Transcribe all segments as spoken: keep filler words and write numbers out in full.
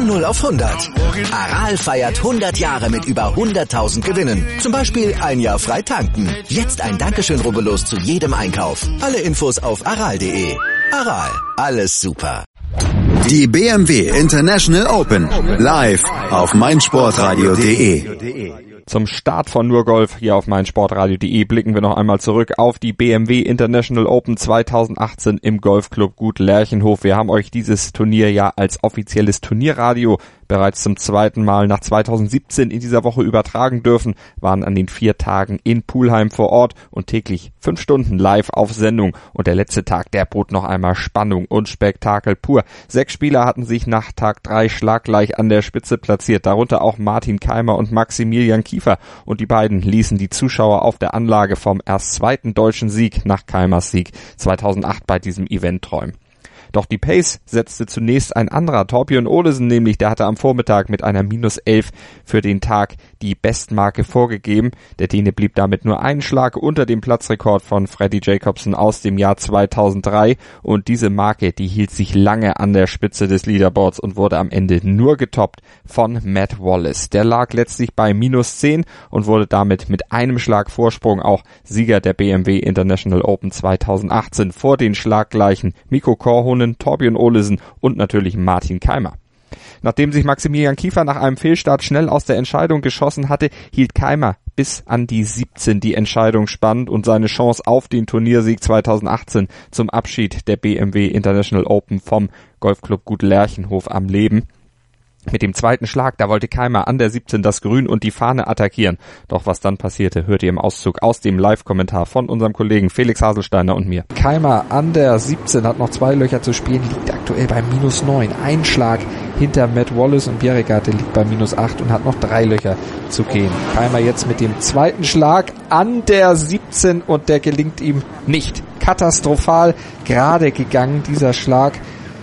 Von null auf hundert. Aral feiert hundert Jahre mit über hunderttausend Gewinnen. Zum Beispiel ein Jahr frei tanken. Jetzt ein Dankeschön, rubbellos zu jedem Einkauf. Alle Infos auf aral punkt de. Aral, alles super. Die B M W International Open. Live auf meinsportradio punkt de. Zum Start von Nur Golf hier auf meinsportradio punkt de blicken wir noch einmal zurück auf die B M W International Open zweitausendachtzehn im Golfclub Gut Lerchenhof. Wir haben euch dieses Turnier ja als offizielles Turnierradio bereits zum zweiten Mal nach zweitausendsiebzehn in dieser Woche übertragen dürfen, waren an den vier Tagen in Pulheim vor Ort und täglich fünf Stunden live auf Sendung. Und der letzte Tag, der bot noch einmal Spannung und Spektakel pur. Sechs Spieler hatten sich nach Tag drei schlaggleich an der Spitze platziert, darunter auch Martin Keimer und Maximilian Kiefer. Und die beiden ließen die Zuschauer auf der Anlage vom erst zweiten deutschen Sieg nach Keimers Sieg zweitausendacht bei diesem Event träumen. Doch die Pace setzte zunächst ein anderer, Thorbjørn Olesen nämlich, der hatte am Vormittag mit einer minus elf für den Tag die Bestmarke vorgegeben. Der Däne blieb damit nur einen Schlag unter dem Platzrekord von Freddy Jacobsen aus dem Jahr zweitausenddrei und diese Marke, die hielt sich lange an der Spitze des Leaderboards und wurde am Ende nur getoppt von Matt Wallace. Der lag letztlich bei minus zehn und wurde damit mit einem Schlag Vorsprung auch Sieger der B M W International Open zweitausendachtzehn vor den schlaggleichen Mikko Korhonen, Thorbjørn Olesen und natürlich Martin Keimer. Nachdem sich Maximilian Kiefer nach einem Fehlstart schnell aus der Entscheidung geschossen hatte, hielt Keimer bis an die siebzehn die Entscheidung spannend und seine Chance auf den Turniersieg zweitausendachtzehn zum Abschied der B M W International Open vom Golfclub Gut Lerchenhof am Leben. Mit dem zweiten Schlag, da wollte Keimer an der siebzehn das Grün und die Fahne attackieren. Doch was dann passierte, hört ihr im Auszug aus dem Live-Kommentar von unserem Kollegen Felix Haselsteiner und mir. Keimer an der siebzehn hat noch zwei Löcher zu spielen, liegt aktuell bei minus neun. Ein Schlag hinter Matt Wallace und Bjerregaard liegt bei minus acht und hat noch drei Löcher zu gehen. Keimer jetzt mit dem zweiten Schlag an der siebzehn und der gelingt ihm nicht. Katastrophal gerade gegangen, dieser Schlag.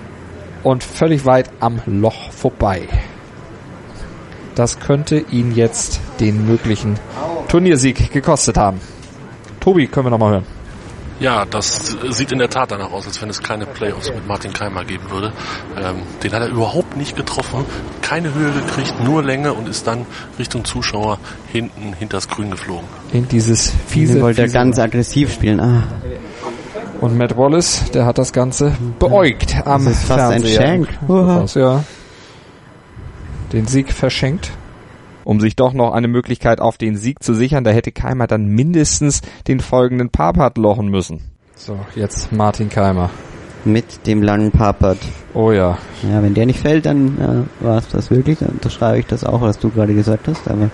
Und völlig weit am Loch vorbei. Das könnte ihn jetzt den möglichen Turniersieg gekostet haben. Tobi, können wir nochmal hören. Ja, das sieht in der Tat danach aus, als wenn es keine Playoffs mit Martin Keimer geben würde. Ähm, den hat er überhaupt nicht getroffen, keine Höhe gekriegt, nur Länge und ist dann Richtung Zuschauer hinten hinters Grün geflogen. In dieses fiese... Den wollte er fiese ganz aggressiv spielen. Ah. Und Matt Wallace, der hat das Ganze beäugt am das ist fast Fernseher. Ein Schenk. Ja. Den Sieg verschenkt. Um sich doch noch eine Möglichkeit auf den Sieg zu sichern, da hätte Keimer dann mindestens den folgenden Par-Putt lochen müssen. So, jetzt Martin Keimer. Mit dem langen Par-Putt. Oh ja. Ja, wenn der nicht fällt, dann äh, war es das wirklich. Dann unterschreibe ich das auch, was du gerade gesagt hast. Aber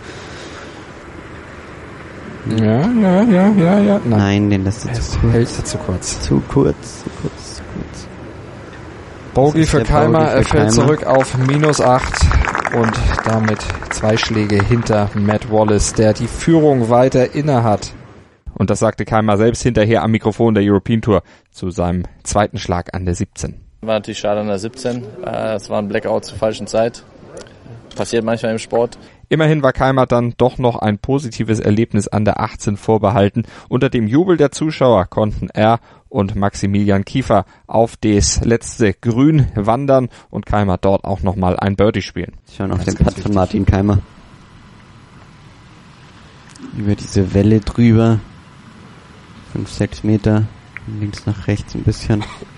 Ja, ja, ja, ja, ja. Nein, Nein den lässt er zu kurz. Hält zu kurz. Zu kurz, zu kurz, zu kurz. Bogey für Keimer, er fällt Keimer. zurück auf minus acht und damit zwei Schläge hinter Matt Wallace, der die Führung weiter inne hat. Und das sagte Keimer selbst hinterher am Mikrofon der European Tour zu seinem zweiten Schlag an der siebzehn. War natürlich schade an der siebzehn. Es war ein Blackout zur falschen Zeit. Passiert manchmal im Sport. Immerhin war Keimer dann doch noch ein positives Erlebnis an der achtzehn vorbehalten. Unter dem Jubel der Zuschauer konnten er und Maximilian Kiefer auf das letzte Grün wandern und Keimer dort auch nochmal ein Birdie spielen. Schauen auf den Putt von Martin Keimer. Über diese Welle drüber. fünf, sechs Meter. Links nach rechts ein bisschen.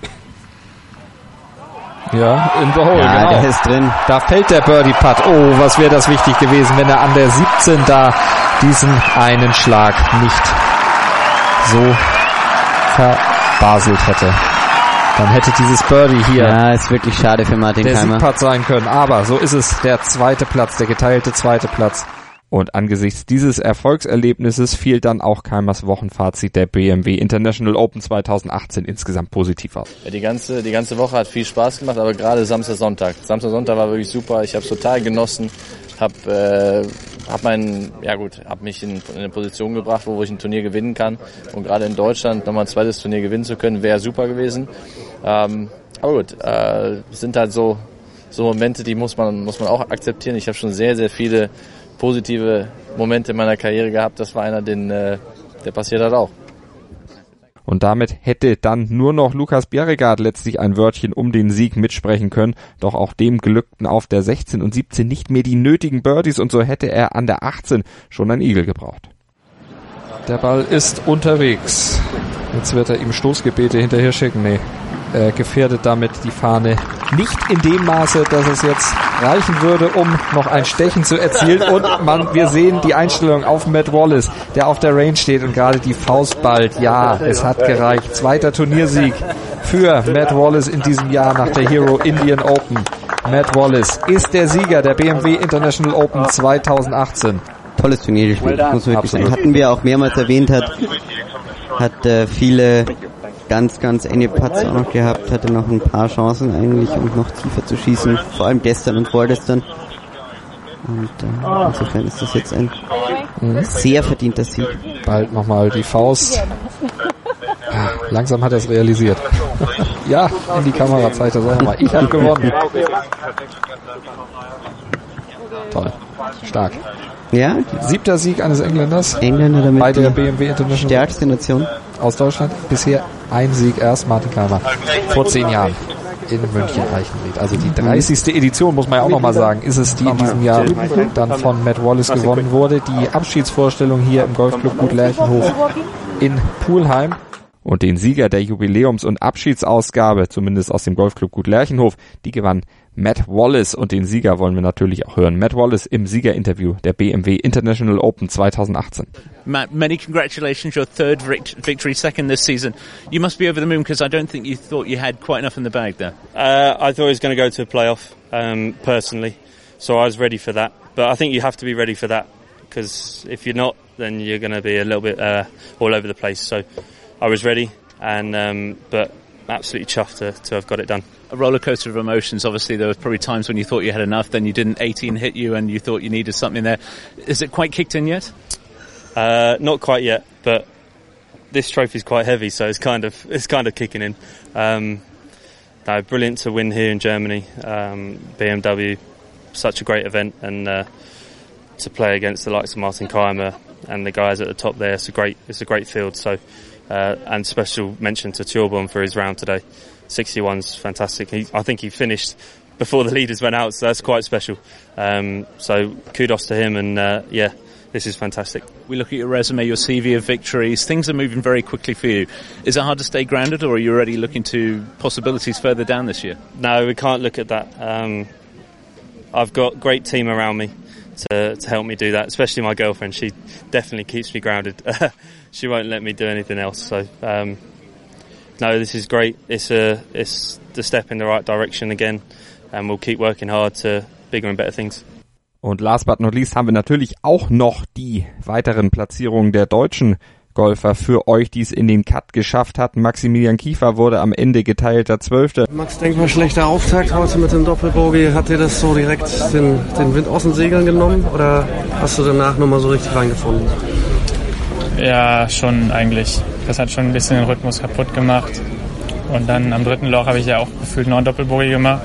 Ja, in the hole, ja, genau. Der ist drin. Da fällt der Birdie-Putt. Oh, was wäre das wichtig gewesen, wenn er an der siebzehn da diesen einen Schlag nicht so verbaselt hätte. Dann hätte dieses Birdie hier ja, ist wirklich schade für Martin der Keimer. Siegputt sein können. Aber so ist es, der zweite Platz, der geteilte zweite Platz. Und angesichts dieses Erfolgserlebnisses fiel dann auch Keimers Wochenfazit der B M W International Open zweitausendachtzehn insgesamt positiv aus. Ja, die ganze die ganze Woche hat viel Spaß gemacht, aber gerade Samstag, Sonntag. Samstag, Sonntag war wirklich super. Ich habe es total genossen. Hab äh, hab meinen ja gut, hab mich in, in eine Position gebracht, wo ich ein Turnier gewinnen kann. Und gerade in Deutschland nochmal ein zweites Turnier gewinnen zu können, wäre super gewesen. Ähm, aber gut, äh, sind halt so so Momente, die muss man muss man auch akzeptieren. Ich habe schon sehr sehr viele positive Momente in meiner Karriere gehabt. Das war einer, den, äh, der passiert hat auch. Und damit hätte dann nur noch Lukas Bjerregaard letztlich ein Wörtchen um den Sieg mitsprechen können. Doch auch dem glückten auf der sechzehn und siebzehn nicht mehr die nötigen Birdies und so hätte er an der achtzehn schon ein Eagle gebraucht. Der Ball ist unterwegs. Jetzt wird er ihm Stoßgebete hinterher schicken. Nee, er gefährdet damit die Fahne nicht in dem Maße, dass es jetzt reichen würde, um noch ein Stechen zu erzielen. Und man, wir sehen die Einstellung auf Matt Wallace, der auf der Range steht und gerade die Faust ballt. Ja, es hat gereicht. Zweiter Turniersieg für Matt Wallace in diesem Jahr nach der Hero Indian Open. Matt Wallace ist der Sieger der B M W International Open zwanzig achtzehn. Tolles Turnier gespielt, muss man wirklich sagen. Hatten wir auch mehrmals erwähnt, hat, hat äh, viele ganz, ganz enge Putts auch noch gehabt, hatte noch ein paar Chancen eigentlich, um noch tiefer zu schießen, vor allem gestern und vorgestern. Und äh, insofern ist das jetzt ein mhm. sehr verdienter Sieg. Bald nochmal die Faust. Ah, langsam hat er es realisiert. Ja, in die Kamera zeigt er es auch nochmal. Ich habe gewonnen. Toll. Stark. Ja. Siebter Sieg eines Engländers. Engländer damit bei der B M W International. Stärkste Nation. Aus Deutschland. Bisher ein Sieg erst, Martin Keimer. Vor zehn Jahren. In München-Reichenried. Also die dreißigste Edition, muss man ja auch nochmal sagen, ist es, die in diesem Jahr dann von Matt Wallace gewonnen wurde. Die Abschiedsvorstellung hier im Golfclub Gut Lerchenhof in Pulheim. Und den Sieger der Jubiläums- und Abschiedsausgabe, zumindest aus dem Golfclub Gut Lerchenhof, die gewann Matt Wallace. Und den Sieger wollen wir natürlich auch hören. Matt Wallace im Siegerinterview der B M W International Open zwanzig achtzehn. Matt, many congratulations, your third victory, second this season. You must be over the moon because I don't think you thought you had quite enough in the bag there. Uh, I thought I was going to go to a playoff, um, personally. So I was ready for that. But I think you have to be ready for that because if you're not, then you're going to be a little bit uh, all over the place. So I was ready, and um, but absolutely chuffed to, to have got it done. A roller coaster of emotions. Obviously, there were probably times when you thought you had enough, then you didn't. eighteen hit you, and you thought you needed something there. Is it quite kicked in yet? Uh, not quite yet, but this trophy's quite heavy, so it's kind of it's kind of kicking in. Um, no, brilliant to win here in Germany. Um, B M W, such a great event, and uh, to play against the likes of Martin Keimer and the guys at the top there. It's a great it's a great field. So. Uh, and special mention to Thurbom for his round today. sixty-one's fantastic. He, I think he finished before the leaders went out, so that's quite special. Um, so kudos to him, and uh, yeah, this is fantastic. We look at your resume, your C V of victories. Things are moving very quickly for you. Is it hard to stay grounded, or are you already looking to possibilities further down this year? No, we can't look at that. Um, I've got a great team around me to, to help me do that, especially my girlfriend. She definitely keeps me grounded. She won't let me do anything else. So, um, no, this is great. It's a, it's the step in the right direction again, and we'll keep working hard to bigger and better things. Und last but not least haben wir natürlich auch noch die weiteren Platzierungen der deutschen Golfer für euch, die es in den Cut geschafft hatten. Maximilian Kiefer wurde am Ende geteilter Zwölfter. Max, denk mal, schlechter Auftakt heute mit dem Doppelbogey. Hat dir das so direkt den, den Wind aus den Segeln genommen oder hast du danach nochmal so richtig reingefunden? Ja, schon eigentlich. Das hat schon ein bisschen den Rhythmus kaputt gemacht. Und dann am dritten Loch habe ich ja auch gefühlt noch ein Doppelbogey gemacht.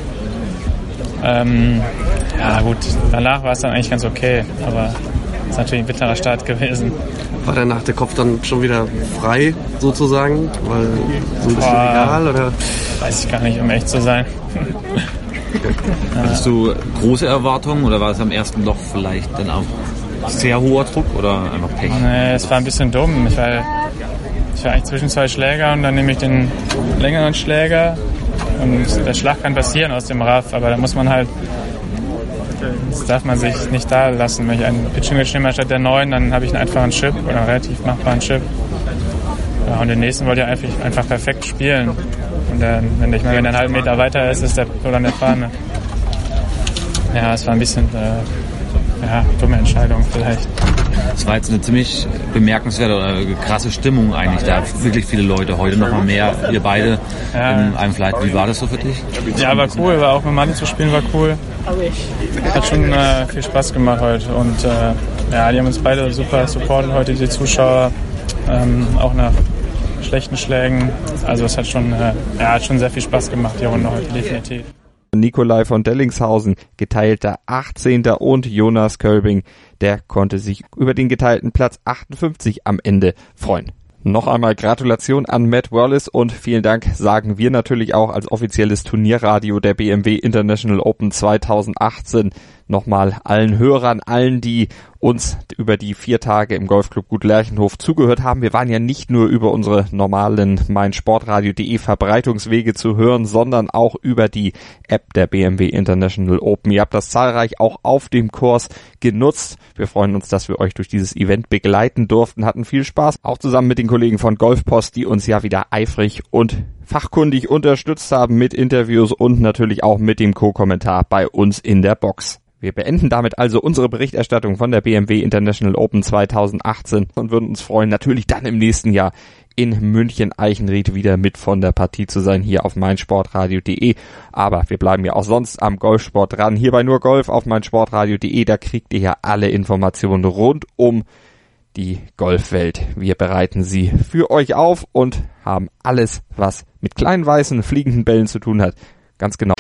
Ähm, ja gut, danach war es dann eigentlich ganz okay, aber es ist natürlich ein bitterer Start gewesen. War danach der Kopf dann schon wieder frei, sozusagen? Weil so ein bisschen Boah, egal, oder? Weiß ich gar nicht, um echt zu sein. Hattest du große Erwartungen oder war es am ersten Loch vielleicht dann auch sehr hoher Druck oder einfach Pech? Nee, es war ein bisschen dumm. Ich war, ich war eigentlich zwischen zwei Schläger und dann nehme ich den längeren Schläger und der Schlag kann passieren aus dem Raff, aber da muss man halt, das darf man sich nicht da lassen. Wenn ich einen Pitching Wedge nehme statt der neun, dann habe ich einen einfachen Chip oder einen relativ machbaren Chip. Ja, und den nächsten wollte ich einfach, einfach perfekt spielen. Und dann, wenn ich mal wenn der einen halben Meter weiter ist, ist der oder an der Fahne. Ja, es war ein bisschen äh, ja, dumme Entscheidung vielleicht. Es war jetzt eine ziemlich bemerkenswerte oder krasse Stimmung eigentlich. Da wirklich viele Leute, heute noch mal mehr, wir beide ja. in einem Flight. Wie war das so für dich? Ja, war cool, war auch mit Manni zu spielen, war cool. Hat schon äh, viel Spaß gemacht heute und äh, ja, die haben uns beide super supportet heute, die Zuschauer, ähm, auch nach schlechten Schlägen. Also es hat schon, äh, ja, hat schon sehr viel Spaß gemacht, die Runde heute, definitiv. Nikolai von Dellingshausen, geteilter achtzehnter und Jonas Kölbing, der konnte sich über den geteilten Platz achtundfünfzig am Ende freuen. Noch einmal Gratulation an Matt Wallace und vielen Dank sagen wir natürlich auch als offizielles Turnierradio der B M W International Open zweitausendachtzehn nochmal allen Hörern, allen, die uns über die vier Tage im Golfclub Gut Lerchenhof zugehört haben. Wir waren ja nicht nur über unsere normalen meinsportradio.de Verbreitungswege zu hören, sondern auch über die App der B M W International Open. Ihr habt das zahlreich auch auf dem Kurs genutzt. Wir freuen uns, dass wir euch durch dieses Event begleiten durften, hatten viel Spaß, auch zusammen mit den Kollegen von Golfpost, die uns ja wieder eifrig und fachkundig unterstützt haben mit Interviews und natürlich auch mit dem Co-Kommentar bei uns in der Box. Wir beenden damit also unsere Berichterstattung von der B M W International Open zweitausendachtzehn und würden uns freuen, natürlich dann im nächsten Jahr in München-Eichenried wieder mit von der Partie zu sein, hier auf meinsportradio.de. Aber wir bleiben ja auch sonst am Golfsport dran. Hier bei Nur Golf auf meinsportradio.de, da kriegt ihr ja alle Informationen rund um die Golfwelt. Wir bereiten sie für euch auf und haben alles, was mit kleinen weißen fliegenden Bällen zu tun hat, ganz genau.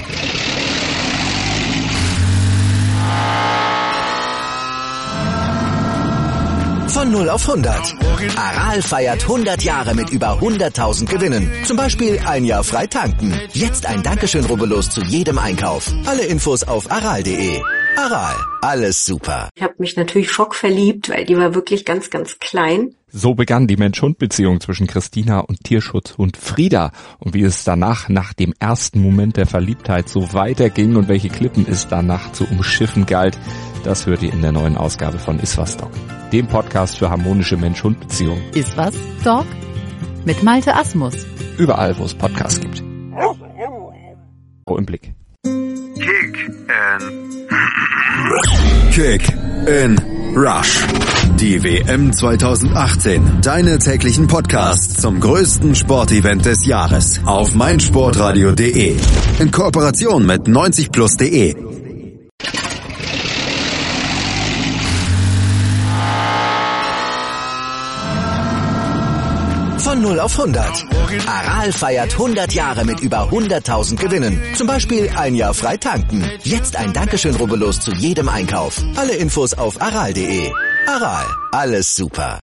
Von null auf hundert. Aral feiert hundert Jahre mit über hunderttausend Gewinnen. Zum Beispiel ein Jahr frei tanken. Jetzt ein Dankeschön, rubbellos zu jedem Einkauf. Alle Infos auf aral punkt de. Aral, alles super. Ich habe mich natürlich schockverliebt, weil die war wirklich ganz, ganz klein. So begann die Mensch-Hund-Beziehung zwischen Christina und Tierschutzhund Frieda. Und wie es danach, nach dem ersten Moment der Verliebtheit, so weiterging und welche Klippen es danach zu umschiffen galt, das hört ihr in der neuen Ausgabe von Iswas Dog, dem Podcast für harmonische Mensch-Hund-Beziehungen. Iswas Dog mit Malte Asmus. Überall, wo es Podcasts gibt. Oh, im Blick. Kick in Kick in Rush. Die W M zweitausendachtzehn. Deine täglichen Podcasts zum größten Sportevent des Jahres auf meinsportradio punkt de. In Kooperation mit neunzig plus punkt de. Von null auf hundert. Aral feiert hundert Jahre mit über hunderttausend Gewinnen. Zum Beispiel ein Jahr frei tanken. Jetzt ein Dankeschön, rubbellos zu jedem Einkauf. Alle Infos auf aral punkt de. Aral, alles super.